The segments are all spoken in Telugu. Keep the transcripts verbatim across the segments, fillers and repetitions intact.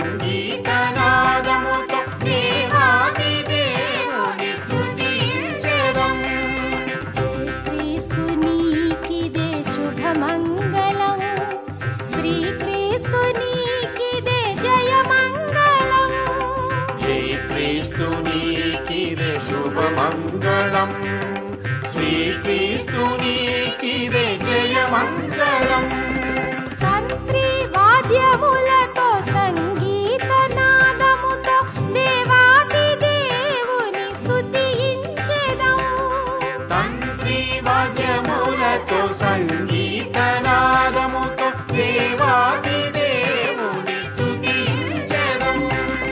సంగీతనాదముతో దేవాది దేవుని స్తుతించెదం. క్రీస్తు నీకిదే శుభమంగళం, శ్రీక్రీస్తు నీకిదే జయమంగళం. జై క్రీస్తు నీకిదే శుభమంగళం, శ్రీక్రీస్తు నీకిదే జయమంగళం. తంత్రి వాద్యములతో సంగీతనాదముతో దేవాది దేవుని స్తుతించెదం. తంత్రి వాద్యములతో సంగీతనాదముతో దేవాది దేవుని స్తుతించెదం.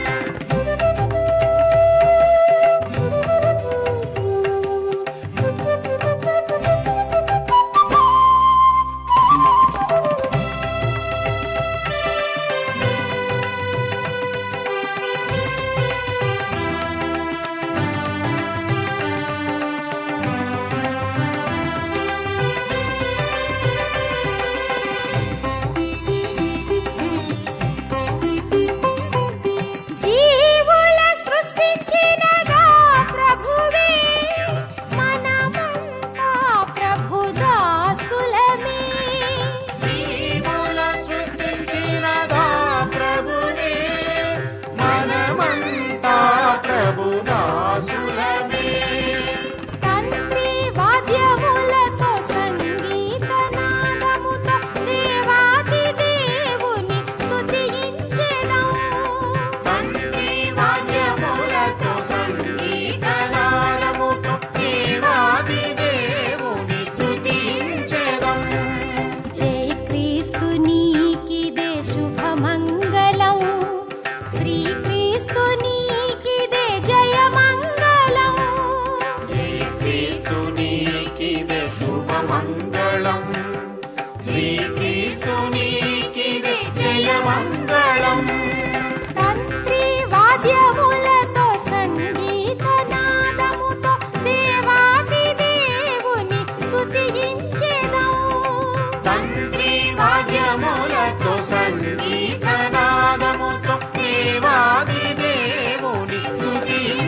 జీవుల సృష్టించినదా ప్రభువే, మనమంతా ప్రభుదాసులమే. జీవుల సృష్టించినదా ప్రభువే, మనమంతా ప్రభుదాసులమే. తంత్రి వాద్యములతో సంగీతనాదముతో దేవాది దేవుని స్తుతించెదం. తంత్రి వాద్యములతో సంగీతనాదముతో దేవాది దేవుని స్తుతించెదం. జై క్రీస్తు నీకిదే శుభమంగళం, శ్రీక్రీస్తు నీకిదే జయమంగళం. జై క్రీస్తు నీకిదే శుభమంగళం, శ్రీక్రీస్తు నీకిదే జయమంగళం. తంత్రి వాద్యములతో సంగీతనాదముతో దేవాది దేవుని స్తుతించెదం. తంత్రి వాద్యములతో సంగీతనాదముతో దేవాది దేవుని స్తుతించెదం.